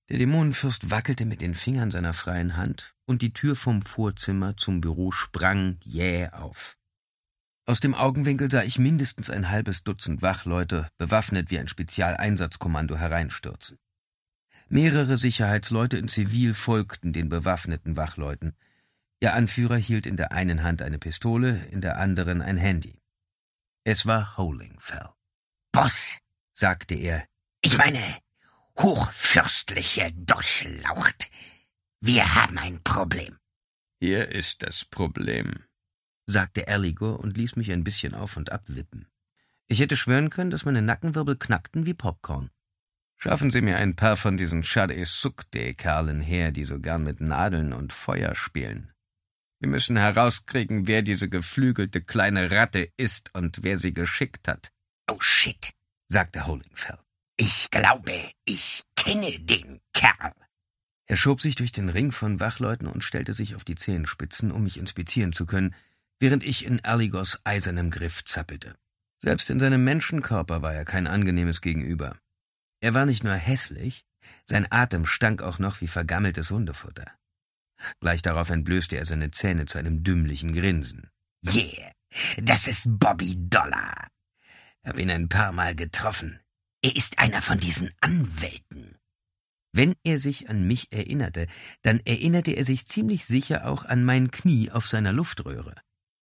Der Dämonenfürst wackelte mit den Fingern seiner freien Hand, und die Tür vom Vorzimmer zum Büro sprang jäh auf. Aus dem Augenwinkel sah ich mindestens ein halbes Dutzend Wachleute, bewaffnet wie ein Spezialeinsatzkommando, hereinstürzen. Mehrere Sicherheitsleute in Zivil folgten den bewaffneten Wachleuten. Ihr Anführer hielt in der einen Hand eine Pistole, in der anderen ein Handy. Es war Hollingfell. »Boss«, sagte er, »ich meine, hochfürstliche Durchlaucht, wir haben ein Problem.« »Hier ist das Problem«, sagte Alligor und ließ mich ein bisschen auf und ab wippen. Ich hätte schwören können, dass meine Nackenwirbel knackten wie Popcorn. »Schaffen Sie mir ein paar von diesen Shade-Sukde-Kerlen her, die so gern mit Nadeln und Feuer spielen. Wir müssen herauskriegen, wer diese geflügelte kleine Ratte ist und wer sie geschickt hat.« »Oh shit«, sagte Hollingfell. »Ich glaube, ich kenne den Kerl.« Er schob sich durch den Ring von Wachleuten und stellte sich auf die Zehenspitzen, um mich inspizieren zu können, während ich in Alligors eisernem Griff zappelte. Selbst in seinem Menschenkörper war er kein angenehmes Gegenüber. Er war nicht nur hässlich, sein Atem stank auch noch wie vergammeltes Hundefutter. Gleich darauf entblößte er seine Zähne zu einem dümmlichen Grinsen. »Yeah, das ist Bobby Dollar. Hab ihn ein paar Mal getroffen. Er ist einer von diesen Anwälten.« Wenn er sich an mich erinnerte, dann erinnerte er sich ziemlich sicher auch an mein Knie auf seiner Luftröhre.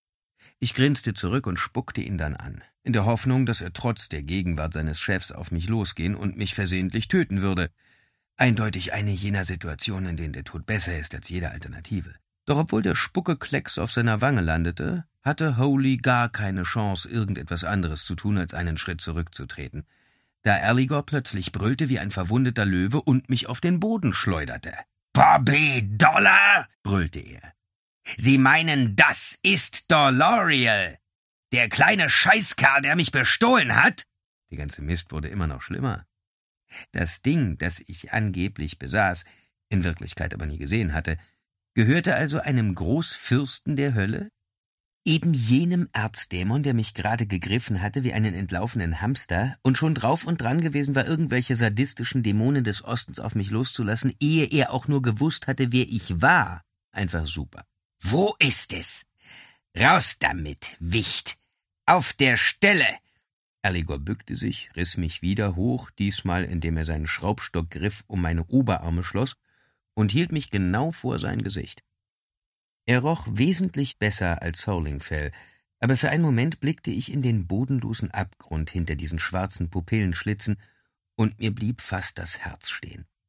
Ich grinste zurück und spuckte ihn dann an, in der Hoffnung, dass er trotz der Gegenwart seines Chefs auf mich losgehen und mich versehentlich töten würde. Eindeutig eine jener Situationen, in denen der Tod besser ist als jede Alternative. Doch obwohl der Spuckeklecks auf seiner Wange landete, hatte Holy gar keine Chance, irgendetwas anderes zu tun, als einen Schritt zurückzutreten, da Alligor plötzlich brüllte wie ein verwundeter Löwe und mich auf den Boden schleuderte. »Bobby Dollar«, brüllte er. »Sie meinen, das ist Dolorial, der kleine Scheißkerl, der mich bestohlen hat?« Der ganze Mist wurde immer noch schlimmer. Das Ding, das ich angeblich besaß, in Wirklichkeit aber nie gesehen hatte, gehörte also einem Großfürsten der Hölle? Eben jenem Erzdämon, der mich gerade gegriffen hatte wie einen entlaufenen Hamster und schon drauf und dran gewesen war, irgendwelche sadistischen Dämonen des Ostens auf mich loszulassen, ehe er auch nur gewusst hatte, wer ich war. Einfach super. »Wo ist es? Raus damit, Wicht! Auf der Stelle!« Alligor bückte sich, riss mich wieder hoch, diesmal indem er seinen Schraubstockgriff um meine Oberarme schloss, und hielt mich genau vor sein Gesicht. Er roch wesentlich besser als Hollingfell, aber für einen Moment blickte ich in den bodenlosen Abgrund hinter diesen schwarzen Pupillenschlitzen, und mir blieb fast das Herz stehen.